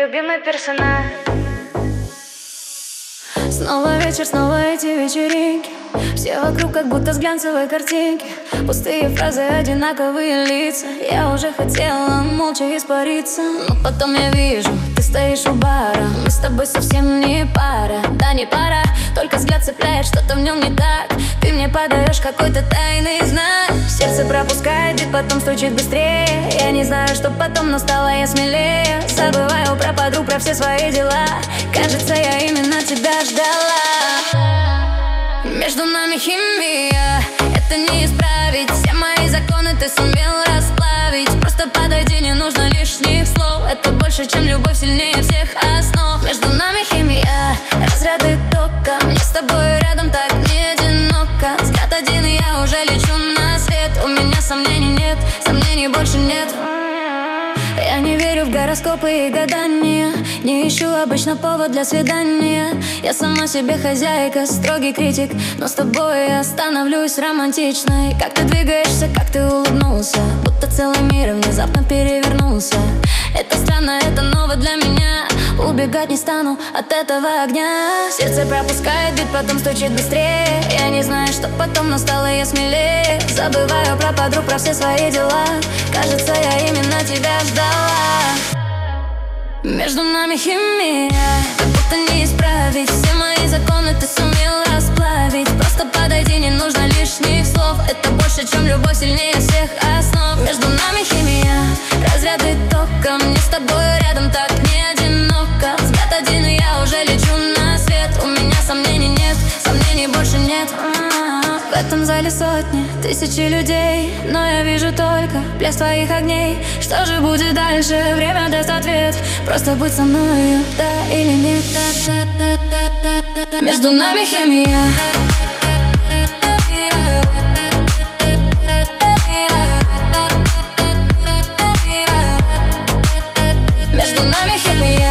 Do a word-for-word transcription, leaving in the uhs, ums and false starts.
любимый персонаж. Снова вечер, снова эти вечеринки. Все вокруг как будто с глянцевой картинки. Пустые фразы, одинаковые лица. Я уже хотела молча испариться, но потом я вижу, ты стоишь у бара. Мы с тобой совсем не пара. Да не пара, только взгляд цепляет, что-то в нем не так. Ты мне подаешь какой-то тайный знак. Сердце пропускает бит, потом стучит быстрее. Я не знаю, что потом, но стала я смелее. Забываю про подруг, про все свои дела. Кажется, я именно тебя ждала. Между нами химия, это не исправить. Все мои законы ты сумел расплавить. Просто подойди, не нужно лишних слов. Это больше, чем любовь, сильнее всех основ. Между нами химия, разряды тока. Мне с тобой рядом так не одиноко. Взгляд один, и я уже лечу на свет. У меня сомнений нет, сомнений больше нет. Я не верю в гороскопы и гадания. Не ищу обычно повод для свидания. Я сама себе хозяйка, строгий критик. Но с тобой я становлюсь романтичной. Как ты двигаешься, как ты улыбнулся. Будто целый мир внезапно перевернулся. Это странно, это ново для меня. Убегать не стану от этого огня. Сердце пропускает бит, потом стучит быстрее. Я не знаю, что потом, но стала я смелее. Забываю про подруг, про все свои дела. Кажется, я именно тебя ждала. Между нами химия, как будто не исправить. Все мои законы ты сумел расплавить. Просто подойди, не нужно лишних слов. Это больше, чем любовь, сильнее всех основ. Между нами химия, разряды тока. Мне с тобой рядом так не одиноко. Взгляд один, и я уже лечу на свет. У меня сомнений нет, сомнений больше нет. В этом зале сотни, тысячи людей, но я вижу только блеск твоих огней. Что же будет дальше? Время даст ответ. Просто будь со мною, да или нет. Между нами химия. Между нами химия.